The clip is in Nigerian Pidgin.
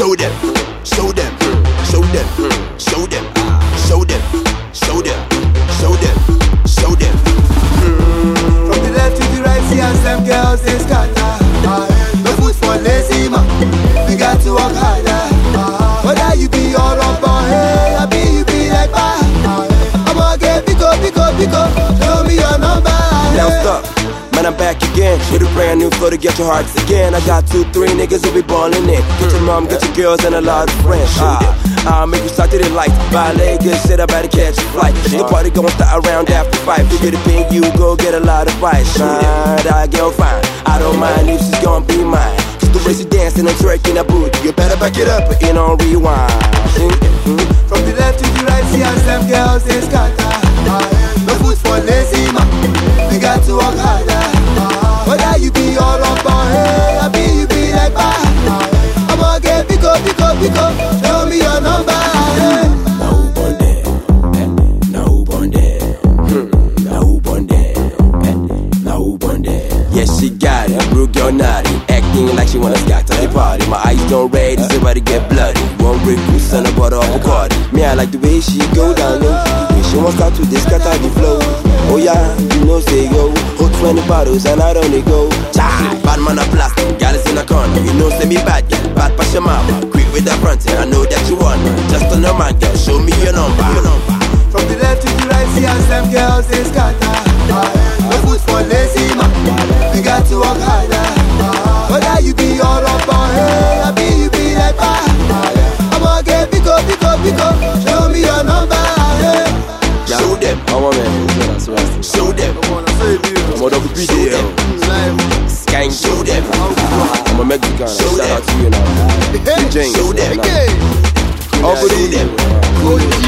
show them, show them, show them, show them, show them, show them, show them, show them. From the left to the right, see us them girls they scatter. No food for lazy man, we got to work harder. Whether you be all up or hey, I be you be like bah. I'ma get pick up, show me your number. Now stop, man, I'm back again with a brand new flow to get your hearts again. I got 2, 3 niggas who be ballin' in. Get your mom, get your girls, and a lot of friends. I'll make you start to the lights. Ballet, good shit, I better catch a flight. The party gon' start around after 5. You get a ping, you go get a lot of bites. I get fine, I don't mind if she's gon' be mine. Cause the way she dancing and twerking a booty, you better back it up, put it on rewind. From the left to the right, see us them girls they scatter. No food for lazy man, we got to work harder. Whether you be all up or hey, I be you be like bah. I'ma get pick up, show me your number. Now who born there? Now who born there? Now who born there? Now who born there? Yes, she got it, broke your naughty, acting like she wanna scatter the party. My eyes don't red, it's about to get bloody. One break loose and a bottle of Bacardi. Me, I like the way she go down low. The way she wants start to scatter the flow. Oh yeah, you know say yo, hold 20 bottles and I don't go. Bad man a plastic, gal is in a corner. You know say me bad girl, bad pass your mama. Quick with the front end, I know that you want me. Just on the man girl, show me your number. From the left to the right, see us them girls they scatter. No food for lazy man, we got to work harder. Whether you be all up or hey, I be you be like bah. I'ma get pick up, show me your number. Show them, show them, I'm a double P there. Skank, show them, I'm a Mexican, shout out to you now. show them, Uncle D.